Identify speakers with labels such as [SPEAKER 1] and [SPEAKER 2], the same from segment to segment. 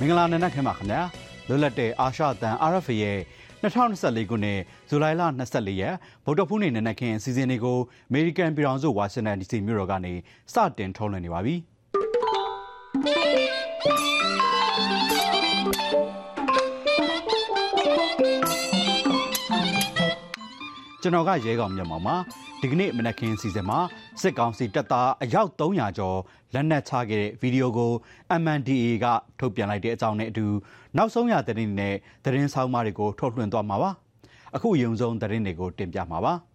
[SPEAKER 1] င်္ဂလာနံနက်ခင်းပါခင်ဗျာလွတ်လပ်တဲ့အာရှတန် RFA ရဲ့2024ခုနှစ်ဇူလိုင်လ24ရက်ဗုဒ္ဓဖူးနေ့နံနက်ခင်းအစီအစဉ်တွေကိုအမေရိကန်ပြည်ထောင်စုဝါရှင်တန် DC မြို့တော်ကနေစတင်ထုတ်လွှင့်နေပါပြီကျွန်တော်ကရဲကောင်မြန်မာမှာဒီကနေ့မနက်ခင်းအစီအစဉ်မှာစစ်ကောင်စီတပ်သားအယောက်300ကျော်လက်နက်ချခဲ့တဲ့ဗီဒီယိုကို MNDAA ကထုတ်ပြန်လိုက်တဲ့အကြောင်းနဲ့အတူနောက်ဆုံးရသတင်းနဲ့သတင်းဆောင်မတွေကိုထုတ်လွှင့်သွားမှာပါအခုရုံဆုံးသတင်းတွေကိုတင်ပြမှာပါ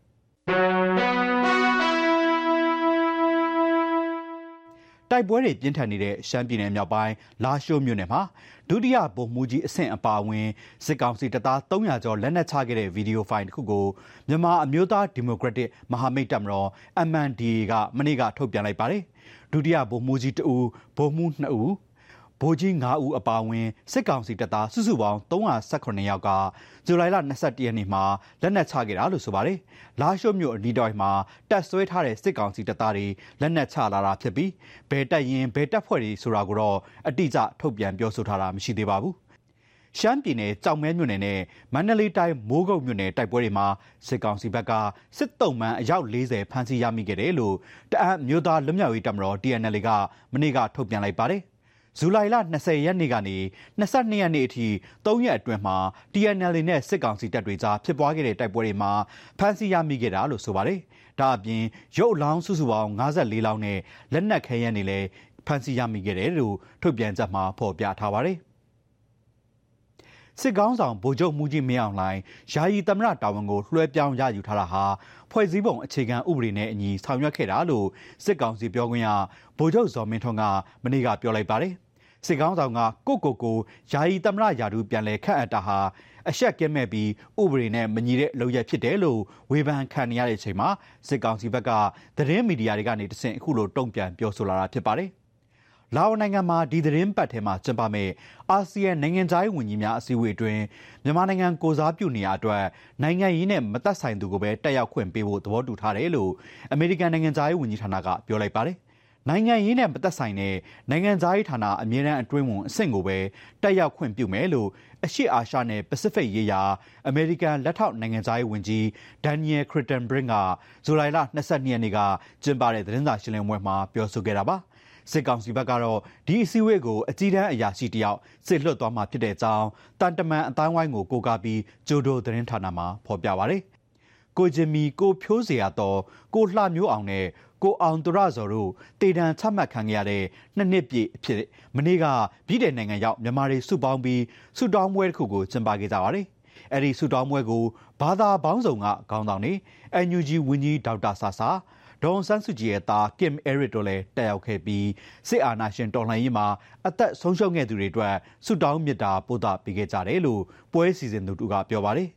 [SPEAKER 1] တိုက်ပွဲတွေပြင်းထန်နေတဲ့ရှမ်းပြည်နယ်မြောက်ပိုင်းလာရှိုးမြို့နယ်မှာဒုတိယဗိုလ်မှူးကြီးအဆင့်အပါအဝင်စစ်ကောင်စီတပ်သား300ကျော်လက်နက်ချခဲ့တဲ့ဗီဒီယိုဖိုင်တစ်ခုကိုမြန်မာအမျိုးသားဒီမိုကရက်တစ်မဟာမိတ်တပ်မတော် MNDAA ကမနေ့ကထုတ်ပြန်လိုက်ပါတယ်ဒုတိယဗိုလ်မှူးကြီး2ဦးဗိုလ်မှူး2ဦးဗိုလ်ကြီး9ဦးအပါအဝင်စစ်ကောင်စီတပ်သားစုစုပေါင်း318ယောက်ကဇူလိုင်လ21ရက်နေ့မှာလက်နက်ချခဲ့တာလို့ဆိုပါတယ်။လာရှိုးမြို့အနီးတော်မှာတပ်ဆွဲထားတဲ့စစ်ကောင်စီတပ်သားတွေလက်နက်ချလာတာဖြစ်ပြီးဘယ်တပ်ရင်ဘယ်တပ်ဖွဲ့တွေဆိုတာကိုတော့အတိအကျထုတ်ပြန်ပြောဆိုထားတာမရှိသေးပါဘူး။ရှမ်းပြည်နယ်ကြောင်မဲမြို့နယ်နဲ့မန္တလေးတိုင်းမိုးကုတ်မြို့နယ်တိုက်ပွဲတွေမှာစစ်ကောင်စီဘက်ကစစ်တုံးမှန်အယောက်40ဖမ်းဆီးရမိခဲ့တယ်လို့တအန်းမျိုးသားလွတ်မြောက်ရေးတပ်မတော် TNL ကမနေ့ကထုတ်ပြန်လိုက်ပါတယ်။ဇူလိုင်လ20ရက်နေ့ကနေ22ရက်နေ့အထိ3ရက်အတွင်းမှာ TNL နဲ့စစ်ကောင်စီတပ်တွေကြားဖြစ်ပွားခဲ့တဲ့တိုက်ပွဲတွေမှာဖမ်းဆီးရမိခဲ့တာလို့ဆိုပါတယ်။ဒါအပြင်ရုပ်အလောင်းစုစုပေါင်း54လောင်းနဲ့လက်နက်ခဲယမ်းတွေလည်းဖမ်းဆီးရမိခဲ့တယ်လို့ထုတ်ပြန်ချက်မှာဖော်ပြထားပါတယ်။စစ်ကောင်ဆောင်ဗိုလ်ချုပ်မှုကြီးမင်းအောင်လှိုင်ယာယီသမ္မတတာဝန်ကိုလွှဲပြောင်းရယူထားတာဟာဖွဲ့စည်းပုံအခြေခံဥပဒေနဲ့အညီဆောင်ရွက်ခဲ့တာလို့စစ်ကောင်စီပြောခွင့်ရဗိုလ်ချုပ်ဇော်မင်းထွန်းကမနေ့ကပြောလိုက်ပါတယ်။စစ်ကောင်ဆောင်ကကိုယာယီသမ္မတရာထူးပြန်လည်ခန့်အပ်တာဟာအရှက်ကဲမဲ့ပြီးဥပဒေနဲ့မညီတဲ့လုပ်ရဖြစ်တယ်လို့ဝေဖန်ခံရတဲ့အချိန်မှာစစ်ကောင်စီဘက်ကသတင်းမီဒီယာတွေကနေတဆင့်အခုလိုတုံ့ပြန်ပြောဆိုလာတာဖြစ်ပါတယ်။လာအိုနိုင်ငံမှာဒီသတင်းပတ်ထဲမှာကျင်းပမဲ့အာဆီယံနိုင်ငံခြားရေးဝန်ကြီးများအစည်းအဝေးအတွင်းမြန်မာနိုင်ငံကိုစားပြုနေရအတွက်နိုင်ငံရေးနဲ့မသက်ဆိုင်သူကိုပဲတက်ရောက်ခွင့်ပေးဖို့သဘောတူထားတယ်လို့အမေရိကန်နိုင်ငံခြားရေးဝန်ကြီးဌာနကပြောလိုက်ပါတယ်။နိုင်ငံရေးနဲ့မသက်ဆိုင်တဲ့နိုင်ငံသားရေးဌာနအမြဲတမ်းအတွင်းဝန်အဆင့်ကိုပဲတက်ရောက်ခွင့်ပြုမယ်လို့အရှေ့အာရှနဲ့ပစိဖိတ်ရေးရာအမေရိကန်လက်ထောက်နိုင်ငံသားရေးဝန်ကြီးဒန်နီယယ်ခရစ်တန်ဘရင့်ကဇူလိုင်လ22ရက်နေ့ကကျင်းပတဲ့သတင်းစာရှင်းလင်းပွဲမှာပြောဆိုခဲ့တာပါစစ်ကောင်စီဘက်ကတော့ဒီအစည်းအဝေးကိုအကြီးတန်းအရာရှိတယောက်စစ်လွှတ်သွားမှာဖြစ်တဲ့အကြောင်းတန်တမန်အတိုင်းဝိုင်းကိုကိုးကားပြီးဂျိုဒိုသတင်းဌာနမှာဖော်ပြပါတယ်ကိုဂျင်မီကိုဖြိုးစရာတော်ကိုလှမျိုးအောင်နဲ့ကိုအောင်သူရဇော်တို့တေတံချမှတ်ခံရတဲ့2နှစ်ပြည့်အဖြစ်မနေ့ကပြည်ထောင်နိုင်ငံရောက်မြန်မာတွေစုပေါင်းပြီးစုတောင်းပွဲတစ်ခုကိုကျင်းပခဲ့ကြပါတယ်။အဲဒီစုတောင်းပွဲကိုဘာသာပေါင်းစုံကခေါင်းဆောင်တွေ NUG ဝန်ကြီးဒေါက်တာဆာဆာဒေါန်ဆန်းစုကြည်ရဲ့သားကင်အဲရစ်တို့လည်းတက်ရောက်ခဲ့ပြီးစစ်အာဏာရှင်တော်လှန်ရေးမှာအသက်ဆုံးရှုံးခဲ့သူတွေအတွက်စုတောင်းမြတ်တာပို့သပေးခဲ့ကြတယ်လို့ပွဲစီစဉ်သူတို့ကပြောပါတယ်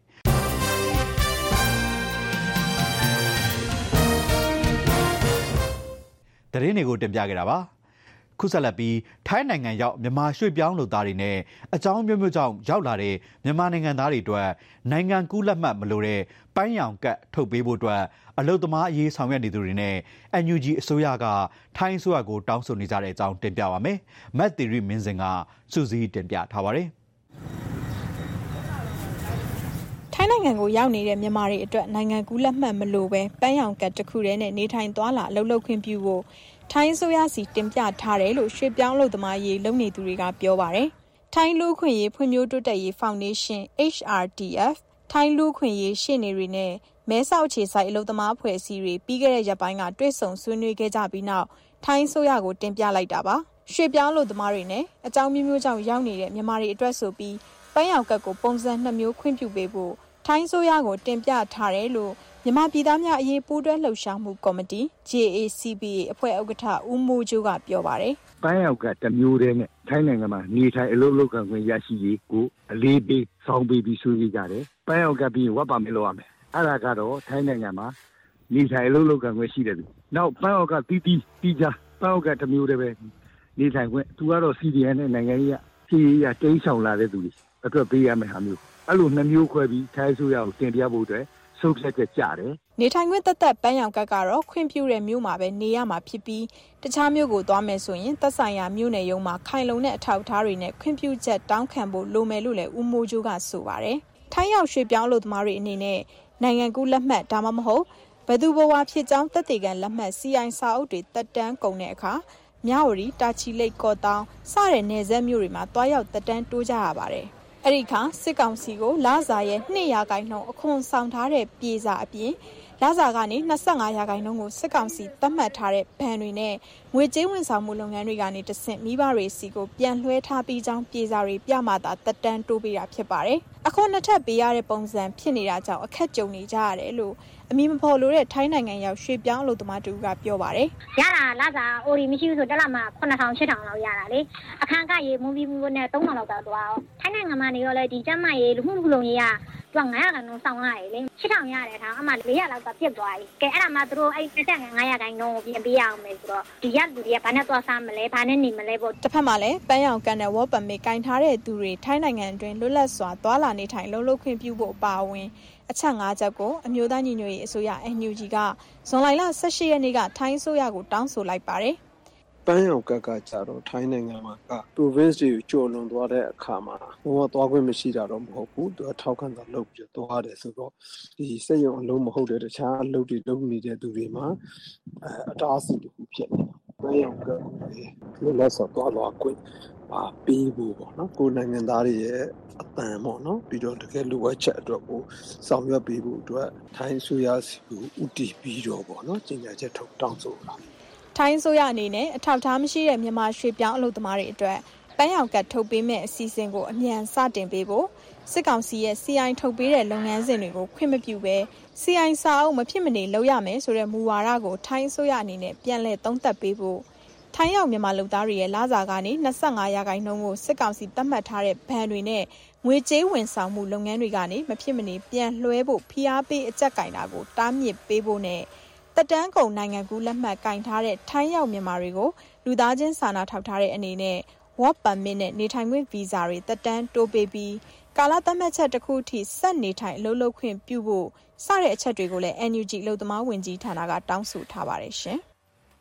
[SPEAKER 1] ။သတင်းတွေကိုတင်ပြခဲ့တာပါခုဆက်လက်ပြီးထိုင်းနိုင်ငံရောက်မြန်မာရွှေ့ပြောင်းလုပ်သားတွေနဲ့အကြောင်းမျိုးမျိုးကြောင့်ရောက်လာတဲ့မြန်မာနိုင်ငံသားတွေအတွက်နိုင်ငံကူးလက်မှတ်မလိုတဲ့ပန်းရောင်ကတ်ထုတ်ပေးဖို့အတွက်အလုပ်သမားအရေးဆောင်ရွက်နေသူတွေနဲ့ NUG အစိုးရကထိုင်းအစိုးရကိုတောင်းဆိုနေကြတဲ့အကြောင်းတင်ပြပါမယ်။မတ်တီရီမင်းစင်ကစူးစီးတင်ပြထားပါတယ်
[SPEAKER 2] ။ထိုင်းနိုင်ငံကိုရောက်နေတဲ့မြန်မာတွေအတွက်နိုင်ငံကူးလက်မှတ်မလိုပဲပန်းရောင်ကတ်တစ်ခုတည်းနဲ့နေထိုင်သွားလာအလုပ်လုပ်ခွင့်ပြုဖို့ထိုင်းအစိုးရစီတင်ပြထားတယ်လို့ရွှေ့ပြောင်းလုပ်သမားရေးလုပ်နေသူတွေကပြောပါတယ်။ထိုင်းလူ့ခွင့်ရေးဖွံ့ဖြိုးတိုးတက်ရေးဖောင်ဒေးရှင်း HRDF ထိုင်းလူ့ခွင့်ရေးရှေ့နေတွေနဲ့မဲဆောက်အခြေစိုက်အလုပ်သမားအဖွဲ့အစည်းတွေပြီးခဲ့တဲ့ရက်ပိုင်းကတွေ့ဆုံဆွေးနွေးခဲ့ကြပြီးနောက်ထိုင်းအစိုးရကိုတင်ပြလိုက်တာပါ။ရွှေ့ပြောင်းလုပ်သမားတွေနဲ့အကြောင်းမျိုးမျိုးကြောင့်ရောက်နေတဲ့မြန်မာတွေအတွက်ဆိုပြီးပန်းရောင်ကတ်ကိုပုံစံ2မျိုးခွင့်ပြုပေးဖို့ထိုင်းအစိုးရကိုတင်ပြထားတယ်လို့မြန်မာပြည်သားများအရေးပူးတွဲလှုပ်ရှားမှုကော်မတီ JACBA အဖွဲ့ဥက္ကဋ္ဌဦးမိုးကျိုးကပြောပါတယ်
[SPEAKER 3] ။ပန်းရောက်ကတစ်မျိုးတည်းနဲ့ထိုင်းနိုင်ငံမှာနေထိုင်အလုပ်လုပ်ခွင့်ရရှိရေးကိုအလေးပေးဆောင်ပေးပြီးဆွေးနွေးကြတယ်။ပန်းရောက်ကပြီးဝတ်ပါမယ်လို့ရမယ်။အဲ့ဒါကတော့ထိုင်းနိုင်ငံမှာနေထိုင်အလုပ်လုပ်ခွင့်ရှိတယ်သူ။နောက်ပန်းရောက်ကတီးကြပန်းရောက်ကတစ်မျိုးတည်းပဲနေထိုင်ခွင့်သူကတော့ CDN နဲ့နိုင်ငံရေးစီးရတိမ်းဆောင်လာတဲ့သူတွေအတွက်ပေးရမယ်ဟာမျိုးအဲ့လို2မျိုးခွဲပြီးထိုင်းအစိုးရကိုတင်ပြဖို့အတွက်ဆုံးဖြတ်ချက်ကြတယ်
[SPEAKER 2] နေထိုင်ခွင့်သက်သက်ပန်းရောင်ကတ်ကတော့ခွင့်ပြုတဲ့မြို့မှာပဲနေရမှာဖြစ်ပြီးတခြားမြို့ကိုသွားမယ်ဆိုရင်သက်ဆိုင်ရာမြို့နယ်ရုံးမှာခိုင်လုံတဲ့အထောက်အထားတွေနဲ့ခွင့်ပြုချက်တောင်းခံဖို့လိုမယ်လို့လည်းဦးမိုးကျိုးကဆိုပါတယ်ထိုင်းရောက်ရွှေပြောင်းအလုပ်သမားတွေအနေနဲ့နိုင်ငံကူးလက်မှတ်ဒါမှမဟုတ်ဘယ်သူဘဝဖြစ်ကြောင်းသက်သေခံလက်မှတ် CI စာအုပ်တွေတက်တန်းကုန်တဲ့အခါမြဝတီတာချီလိတ်ကော့တောင်းစတဲ့နယ်စပ်မြို့တွေမှာတွားရောက်တက်တန်းတိုးကြရပါတယ်အဲ့ဒီခါစစ်ကောင်စီကိုလစာရဲ့2%အခွန်ဆောင်ထားတဲ့ပြေစာအပြင်လစာကနေ25%ကိုစစ်ကောင်စီသတ်မှတ်ထားတဲ့ဘဏ်တွေနဲ့ငွေကြေးဝန်ဆောင်မှုလုပ်ငန်းတွေကနေတဆင့်မိဘတွေစီကိုပြန်လွှဲထားပြီးကြောင်းပြေစာတွေပြမှသာတက်တန်းတိုးပေးတာဖြစ်ပါတယ်။အခွန်နှစ်ထပ်ပေးရတဲ့ပုံစံဖြစ်နေတာကြောင့်အခက်ကြုံနေကြရတယ်လို့အမည်မဖော်လို့တဲ့ထိုင်းနိုင်ငံရောက်ရွှေပြောင်းအလုပ်သမားတူကပြောပါတယ်
[SPEAKER 4] ။ရတာလစာအိုရီမရှိဘူးဆိုတက်လာမှ9000 8000လောက်ရတာလေ။အခန်းကရေမူဗီမူနဲ့3000လောက်တော့သွားအောင်။ထိုင်းနိုင်ငံမှာနေတော့လေဒီကျမရေလူမှုလူလုံကြီးကသူက900ဆောင်ရတယ်လေ8000ရတယ်ထားအမှ400လောက်ကပြတ်သွားပြီကဲအဲ့ဒါမှသူတို့အဲ့900ကိုပြန်ပေးရအောင်မယ်ဆိုတော့ဒီရက်လူတွေကဘာနဲ့သွားစားမလဲဘာနဲ့နေမလဲပေါ့
[SPEAKER 2] တစ်ဖက်မှာလည်းပန်းရောင်ကန်တဲ့ဝေါ်ပမစ်ကင်ထားတဲ့သူတွေထိုင်းနိုင်ငံအတွင်းလွတ်လပ်စွာသွားလာနေထိုင်လုံခွင့်ပြုဖို့အပါအဝင်အချက်5ချက်ကိုအမျိုးသားညီညွတ်ရေးအစိုးရ NUG ကဇွန်လ18ရက်နေ့ကထိုင်းအစိုးရကိုတောင်းဆိုလိုက်ပါတယ်
[SPEAKER 5] ပန်းရောင်ကကြတော့ထိုင်းနိုင်ငံမှာက province တွေကိုကျော်လွန်သွားတဲ့အခါမှာဘောသွားခွင့်မရှိတာတော့မဟုတ်ဘူးသူကထောက်ခံတာလုပ်ပြီးသွားတယ်ဆိုတော့ဒီစက်ရုံအလုံးမဟုတ်တဲ့တခြားအလုပ်တွေလုပ်နေတဲ့သူတွေမှာအတားအဆီးတစ်ခုဖြစ်နေပန်းရောင်ကလည်းလက်စော်သွားခွင့်ပေးဖို့ပေါ့နော်ကိုနိုင်ငံသားတွေရဲ့အတန်ပေါ့နော်ပြီးတော့တကယ်လိုအပ်ချက်အတွက်ကိုဆောင်ရွက်ပေးဖို့အတွက်ထိုင်းဆိုရစီကိုဥတီပြီးတော့ပေါ့နော်ကြေညာချက်ထုတ်တောင်းဆိုတာ
[SPEAKER 2] ထိုင်းဆိုရအနေနဲ့အထောက်အထားမရှိတဲ့မြန်မာရွှေပြောင်းအလုပ်သမားတွေအတွက်ပန်းရောင်ကတ်ထုတ်ပေးမဲ့အစီအစဉ်ကိုအမြန်စတင်ပေးဖို့စစ်ကောင်စီရဲ့ CI ထုတ်ပေးတဲ့လုပ်ငန်းစဉ်တွေကိုခွင့်မပြုဘဲ CI စာအုပ်မဖြစ်မနေလုပ်ရမယ်ဆိုတဲ့မူဝါဒကိုထိုင်းဆိုရအနေနဲ့ပြန်လည်သုံးသပ်ပေးဖို့ထိုင်းရောက်မြန်မာလူသားတွေရဲ့လစာကနေ25%ကိုစစ်ကောင်စီသတ်မှတ်ထားတဲ့ဘဏ်တွေနဲ့ငွေကြေးဝန်ဆောင်မှုလုပ်ငန်းတွေကနေမဖြစ်မနေပြန်လွှဲဖို့ဖိအားပေးအကြက်ကင်တာကိုတားမြစ်ပေးဖို့နဲ့တက်တန်းကုန်နိုင်ငံကူးလက်မှတ်ကင်ထားတဲ့ထိုင်းရောက်မြန်မာတွေကိုလူသားချင်းစာနာထောက်ထားတဲ့အနေနဲ့ work permit နဲ့နေထိုင်ခွင့်ဗီဇာတွေတက်တန်းတိုးပေးပြီးကာလသတ်မှတ်ချက်တစ်ခုထိဆက်နေထိုင်အလုပ်လုပ်ခွင့်ပြုဖို့စတဲ့အချက်တွေကိုလည်း NUG အလုပ်သမားဝန်ကြီးဌာနကတောင်းဆိုထားပါတယ်ရှင်။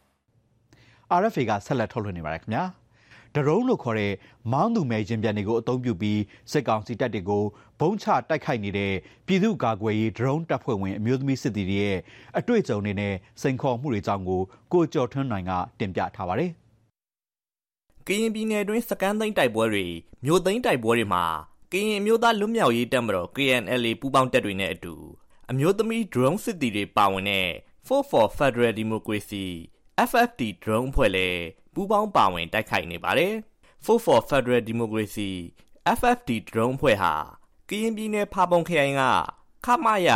[SPEAKER 1] RFA ကဆက်လက်ထုတ်လွှင့်နေပါတယ်ခင်ဗျာဒရုန်းလို့ခေါ်တဲ့မောင်းသူမဲ့ရင်ပြန်တွေကိုအသုံးပြုပြီးစစ်ကောင်စီတပ်တွေကိုဘုံချတိုက်ခိုက်နေတဲ့ပြည်သူ့ကာကွယ်ရေးဒရုန်းတပ်ဖွဲ့ဝင်အမျိုးသမီးစစ်သည်တွေရဲ့အတွေ့အကြုံတွေနဲ့စိန်ခေါ်မှုတွေအကြောင်းကိုကျော်ထွန်းနိုင်ကတင်ပြထားပါတယ်
[SPEAKER 6] ကရင်ပြည်နယ်တွင်းစကန်းသိန်းတိုက်ပွဲတွေမြို့သိန်းတိုက်ပွဲတွေမှာကရင်အမျိုးသားလွတ်မြောက်ရေးတပ်မတော် KNLA ပူးပေါင်းတပ်တွေနဲ့အတူအမျိုးသမီးဒရုန်းစစ်သည်တွေပါဝင်တဲ့ Force for Federal Democracy FFD drone ဖွဲ့လည်းပူးပေါင်းပါဝင်တိုက်ခိုက်နေပါတယ်။ Force for Federal Democracy FFD drone ဖွဲ့ဟာကရင်ပြည်နယ်ဖာပုံခရိုင်ကခမရ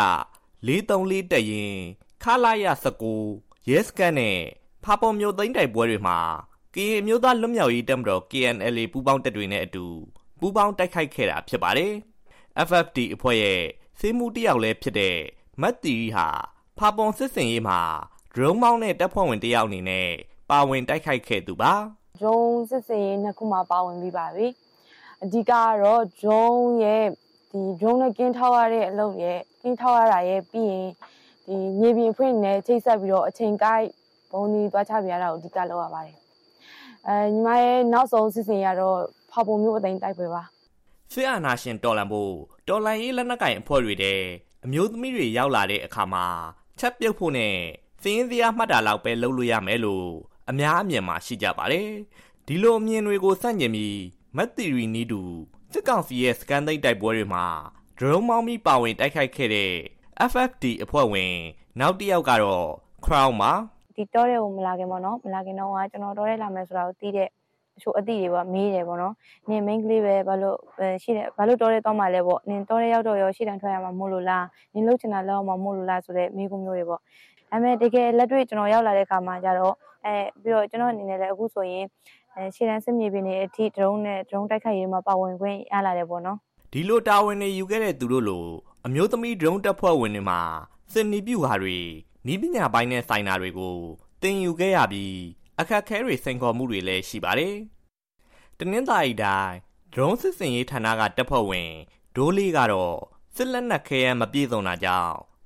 [SPEAKER 6] 434တပ်ရင်းခလာရ19ရဲစခန်းနဲ့ဖာပုံမြို့သိမ်းတိုက်ပွဲတွေမှာကရင်အမျိုးသားလွတ်မြောက်ရေးတပ်မတော် KNLA ပူးပေါင်းတပ်တွေနဲ့အတူပူးပေါင်းတိုက်ခိုက်ခဲ့တာဖြစ်ပါတယ်။ FFD အဖွဲ့ရဲ့စေမှုတယောက်လည်းဖြစ်တဲ့မတ်တီဟာဖာပုံစစ်စင်ရေးမှာဒရုန်းမောင်းတဲ့တပ်ဖွဲ့ဝင်တယောက်အနေနဲ့ပါဝင်တိုက်ခိုက်ခဲ့သူပါ
[SPEAKER 7] ဒရုန်းစစ်စင်ရေးနှစ်ခုမှာပါဝင်ပြီးပါပြီအဓိကကတော့ဒရုန်းရဲ့ဒီဒရုန်းနဲ့ကင်းထောက်ရတဲ့အလုပ်ရဲ့ကင်းထောက်ရတာရဲ့ပြီးရင်ဒီမြေပြင်ဖွင့်နဲ့ချိတ်ဆက်ပြီးတော့အချိန်ကိုက်ဘုံဒီသွားချပြရတာကိုအဓိကလုပ်ရပါတယ်ညီမရဲ့နောက်ဆုံးစစ်စင်ရတော့ဖာပုံမျိုးအသိမ်းတိုက်ပွဲပါ
[SPEAKER 6] ဆွေအာနာရှင်တော်လန်ဖို့တော်လန်ရေးလက်နက်ကင်အဖွဲ့တွေတဲ့အမျိုးသမီးတွေရောက်လာတဲ့အခါမှာချက်ပြုတ်ဖို့နဲ့စင်းစရာမှတ်တာလောက်ပဲလုပ်လို့ရမယ်လို့အများအမြင်မှာရှိကြပါတယ်။ဒီလိုအမြင်တွေကိုစန့်ကျင်ပြီးမက်သီရီနီးတူစစ်ကောင်စီရဲ့စကန်သိန်းတိုက်ပွဲတွေမှာဒရုန်းမောင်းပြီးပါဝင်တိုက်ခိုက်ခဲ့တဲ့ FFD အဖွဲ့ဝင်နောက်တစ်ယောက်ကတော့ Crown ပါ
[SPEAKER 7] ဒီတော့တဲ့ကိုမလာခင်ပေါ့နော်မလာခင်တော့ကကျွန်တော်တော့တဲ့လာမယ်ဆိုတာကိုသိတဲ့တချို့အသည့်တွေပေါ့မေးတယ်ပေါ့နော်နင် main ကလေးပဲဘာလို့ရှိတယ်ဘာလို့တော့တဲ့တော့မှလဲပေါ့နင်တော့တဲ့ရောက်တော့ရောရှေ့တန်းထွက်ရမှာမို့လို့လားနင်လှုပ်ချင်တာလောက်အောင်မို့လို့လားဆိုတဲ့မေးခွန်းမျိုးတွေပေါ့ဒါပေမဲ့တကယ်လက်တွေ့ကျွန်တော်ရောက်လာတဲ့အခါမှာကျတော့ပြီးတော့ကျွန်တော်အနေနဲ့လည်းအခုဆိုရင်ရှေ့တန်းစစ်မြေပြင်တွေအထိဒရုန်းနဲ့ဒရုန်းတိုက်ခိုက်ရေးမှာပါဝင်ခွင့်ရလာတယ်ပေါ့နော်
[SPEAKER 6] ဒီလိုတာဝန်တွေယူခဲ့တဲ့သူတို့လိုအမျိုးသမီးဒရုန်းတပ်ဖွဲ့ဝင်တွေမှာစစ်နီးပြူဟာတွေနီးပညာပိုင်းနဲ့ဆိုင်တာတွေကိုသင်ယူခဲ့ရပြီးအခက်အခဲတွေစိန်ခေါ်မှုတွေလည်းရှိပါတယ်တနင်္သာရီတိုင်းဒရုန်းစစ်စင်ရေးဌာနကတပ်ဖွဲ့ဝင်ဒိုးလေးကတော့စစ်လက်နက်ခဲယမ်းမပြည့်စုံတာကြောင့်စ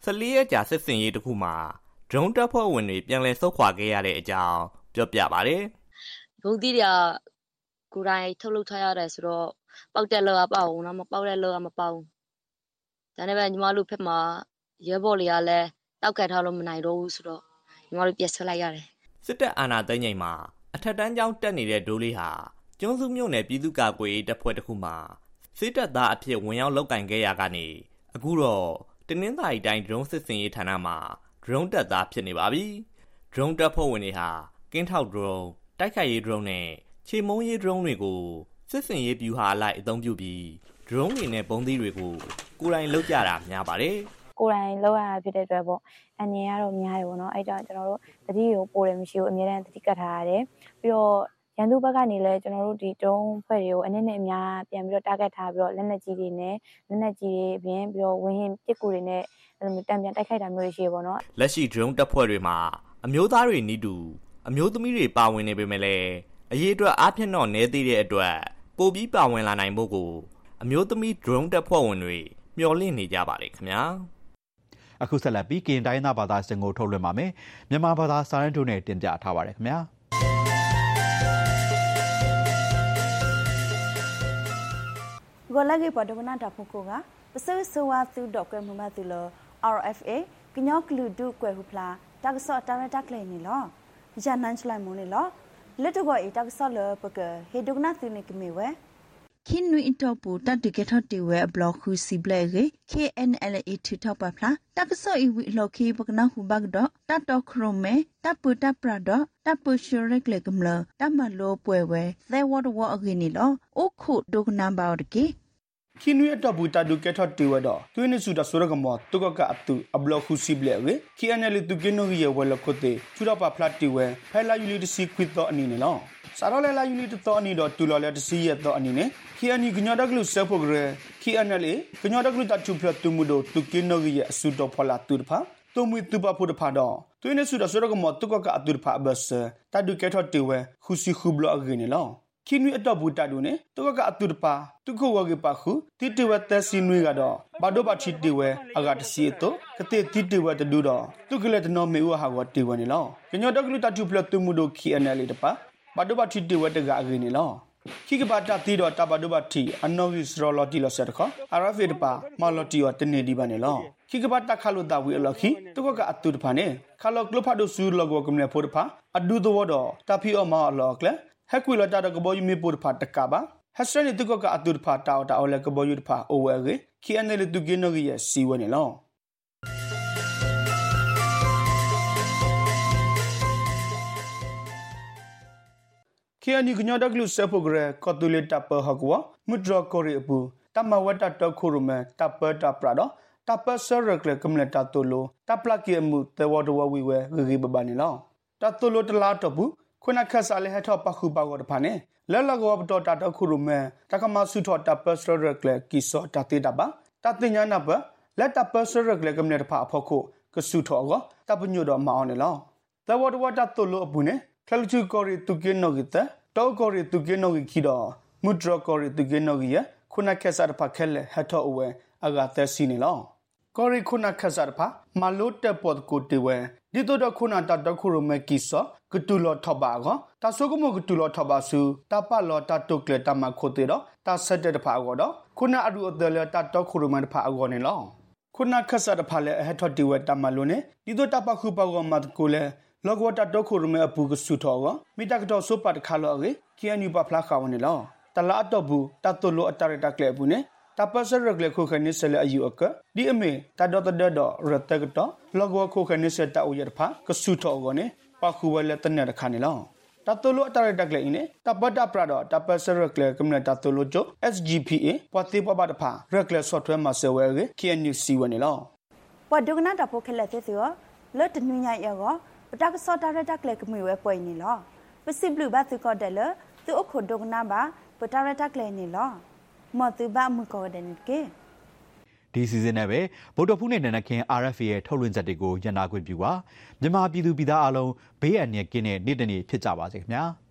[SPEAKER 6] 14 ရက်ကြာစစ်စင်ရေးတစ်ခုမှာဒရုန်းတပ်ဖွဲ့ဝင်တွေပြန်လည်ဆုတ်ခွာခဲ့ရတဲ့အကြောင်းပြောပြပါတယ်
[SPEAKER 8] ။ဘုံတီးတွေကကိုယ်တိုင်ထုတ်လုပ်ထားရတယ်ဆိုတော့ပေါက်တဲ့လောကပေါ့အောင်နော်မပေါက်တဲ့လောကမပေါက်ဒါနဲ့ပဲညီမတို့ဖက်မှာရဲဘော်တွေကလည်းတောက်ကတ်ထားလို့မနိုင်တော့ဘူးဆိုတော့ညီမတို့ပြတ်ဆွလိုက်ရတယ်
[SPEAKER 6] စစ်တပ်အာဏာသိမ်းချိန်မှာအထက်တန်းကျောင်းတက်နေတဲ့ဒိုးလေးဟာကျွန်းစုမြို့နယ်ပြည်သူ့ကာကွယ်ရေးတပ်ဖွဲ့တစ်ခုမှာစစ်တပ်သားအဖြစ်ဝင်ရောက်လုပ်ကင်ခဲ့ရကနေအခုတော့တင်းနှင်းသာရီတိုင်းဒရုန်းစစ်စင်ရေးဌာနမှာဒရုန်းတပ်သားဖြစ်နေပါပြီဒရုန်းတပ်ဖွဲ့ဝင်တွေဟာကင်းထောက်ဒရုန်းတိုက်ခိုက်ရေးဒရုန်းနဲ့ခြေမုံရေးဒရုန်းတွေကိုစစ်စင်ရေးဗျူဟာအလိုက်အသုံးပြုပြီးဒရုန်းတွေနဲ့ပုံသီးတွေကိုကိုယ်တိုင်လုပ်ကြတာများပါတယ်
[SPEAKER 7] ကိုယ်တိုင်လောက်ရတာဖြစ်တဲ့အတွက်ပေါ့အနေကတော့များတယ်ပေါ့နော်အဲ့ကြောင့်ကျွန်တော်တို့တတိကိုပို့တယ်မရှိဘူးအများနဲ့တတိကတ်ထားရတယ်ပြီးတော့ရန်သူဘက်ကနေလည်းကျွန်တော်တို့ဒီတုံးဖွဲ့တွေကိုအနည်းနဲ့အများပြန်ပြီးတော့ target ထားပြီးတော့လက်နက်ကြီးတွေနဲ့လက်နက်ကြီးတွေပြင်ပြီးတော့ဝင်းရင်ပစ်ကူတွေနဲ့အဲ့လိုတံပြန်တိုက်ခိုက်တာမျိုးတွေရှိရပေါ့နော်
[SPEAKER 6] လက်ရှိ drone တပ်ဖွဲ့တွေမှာအမျိုးသားတွေနီးတူအမျိုးသမီးတွေပါဝင်နေပေမဲ့လည်းအရေးအတွက်အားဖြင့်တော့နည်းသေးတဲ့အတွက်ပိုပြီးပါဝင်လာနိုင်ဖို့ကိုအမျိုးသမီး drone တပ်ဖွဲ့ဝင်တွေမျှော်လင့်နေကြပါတယ်ခင်ဗျာ
[SPEAKER 1] အခုဆက်လက်ပြီးကရင်တိုင်းသားဘာသာစင်ကိုထုတ်လွှင့်ပါမယ်မြန်မာဘာသာစာရင်းတို့နဲ့တင်ပြထားပါတယ်ခင်ဗျာ
[SPEAKER 9] ဂေါ်လက်ကေပေါ်ဒကနာတာဖုကိုကပစဆွာသူဒေါကွဲမမသူလ RFA ကညောကလူဒုကွဲဟုဖလာတက်ဆော့တာရတက်လေနီလောဂျန်နန်ချလိုက်မနီလောလက်တော့အေတက်ဆော့လပကဟေဒကနာသူနေကမေဝဲ
[SPEAKER 10] ခင်နွိအတော့ပူတတ်တကထတေဝဲဘလော့ခုစီဘလက်ရေ KNLA ထထောက်ပါဖလားတက်ဆော့ဤဝီလော်ခီပကနာဟုဘတ်တော့တတ်တော့ခရမဲတပ်ပတပ်ပရတော့တပ်ပရှရက်ကလေကမလတမလောပွဲဝဲသဲဝတ်ဝအကင်းနီလောအခုဒုကနံပါတ်တကေ
[SPEAKER 11] ခိနွေအတော့ဘူးတာဒုကေထတေဝတော့တွင်းနေစုတာဆိုရကမောတုကကအတူအဘလော့ခုစီဘလက်ရေ KNL တူကင်းနိုရီဝဲလခိုတေချူတော့ပါဖလာတီဝဲဖဲလာယူလီတစီခွစ်တော့အနီနေလောစာရလဲလာယူလီတော့အနီတော့တူလော်လဲတစီရတော့အနီနေ KNL ကညတော့ကလူဆက်ဖို့ကြရ KNL ကညတော့ကလူတတူဖလတူမှုတော့တူကင်းနိုရီအဆူတော့ဖလာတူတဖာတုံမီတူပါဖို့တဖာတော့တွင်းနေစုတာဆိုရကမောတုကကအတူတဖာဘတ်တာဒုကေထတေဝဲခုစီခုဘလော့အကင်းနေလောခိနွေအတော့ဘူးတာဒုနေတုကကအတူတပါတုခဝကေပါခုတိတဝသက်စီနွေကတော့ဘာဒိုပါချီတေဝဲအကတစီတော့ကတိတိတဝတဒူတော့တုကလက်တနော်မေဝဟာဝတေဝနေလောကညောတကလူတတူဖလတူမှုတို့ KNL တပါဘာဒိုပါချီတေဝတကအကင်းနေလောခိကပါတာတီတော့တဘာဒိုပါတီအနော်ဝီစရောလော်တီလောဆက်ခအရဖေတပါမလော်တီရောတနေဒီပါနေလောခိကပါတာခါလို့တာဝီအလော်ခိတုကကအတူတဖာနေခါလော်ကလဖတ်တို့ဆူလော်ကိုကမနေဖို့တဖာအဒူတော့တော့တာဖီအော်မာလော်ကလဟက်ကွေလတာကဘောယူမီပူဖာတကဘာဟက်စရနီတုကကအတူဖာတာတာအော်လကဘောယူဖာအိုဝဲကေခီအန်နယ်တူကင်းနိုရဲ့စီဝဲနေလောခီအန်နီကညောဒကလူဆပ်ဖိုဂရကောတူလေတပ်ပဟကွာမုဒရကိုရီပူတမဝတတခုရမတပ်ပတာပရာဒတပ်ပဆရကလကမလတာတိုလိုတပ်ပလကီမှုတေဝဒဝဝီဝဲဂီဘဘာနေလောတတိုလိုတလာတပူခုနခက်စားလေဟထောပခုပါကောတဖာနေလဲလကောပတော်တာတခုရမဲတကမဆုထောတပစရကလကီစောတတိတပါတတိညာနာပလက်တပစရကလကမနေတဖာဖို့ခုကဆုထောကောတပညိုတော်မအောင်နေလောတဝတဝတတိုလိုအပူနေခလချူကောရီတုကေနောဂီတတောကောရီတုကေနောဂီခီတော်မုဒရကောရီတုကေနောဂီယခုနခက်စားတဖာခဲလေဟထောအဝဲအဂါသက်စီနေလောကောရီခုနခက်စားတဖာမလိုတက်ပေါ်ကိုတေဝဲဒီတော့ခုနတတခုရမဲကီစောကတူလောထဘာကတဆုကမကတူလောထဘာစုတပလောတတုကလေတမခိုတေတော့တဆက်တဲ့တဖာကောတော့ခုနအရူအတယ်တတခုရမဲတဖာအကောနေလောခုနခက်စားတဖာလေအဟထတီဝဲတမလုံးနေဒီတော့တပခုပကောမတ်ကိုလေလောကဝတတခုရမဲအပူကဆုထောကမိတကတော့စုပတ်ခါလောကေကီအန်ယူပဖလာခါဝင်နေလောတလာတော့ဘူးတတလိုအတရတကလေဘူးနေတပစရကလေခုခနိစလေအယူအကဒီအမေတဒတဒဒရတကတော့လောကဝခုခနိစတအူရဖာကဆုထောကောနေပခုဝလဲတနေတခါနေလောတတလိုအတရတကလေနေတပတပရတော့တပစရကလေကမ္နတတလိုချို SGPA ပတိပပတဖာရကလေ software မှာဆဝဲကေ KNUC ဝနေလော
[SPEAKER 9] ပဒုကနာတဖိုခလက်သေးစောလတ်တနွညရောပတကစောတရတကလေကမေဝဲပွိုင်နေလောပစိဘလူဘတ်ကောတယ်လသူအခုဒုကနာပါပတရတကလေနေလောမတူဘာမကောဒန်ကေ
[SPEAKER 1] ဒီစီစဉ်နဲ့ပဲဗုဒ္ဓဖူးနဲ့နနခင် RFA ရဲ့ထုတ်လွှင့်ချက်တွေကိုညနာခွင့်ပြုပါမြန်မာပြည်သူပြည်သားအားလုံးဘေးအန္တရာယ်ကင်းတဲ့နေ့တစ်နေ့ဖြစ်ကြပါစေခင်ဗျာ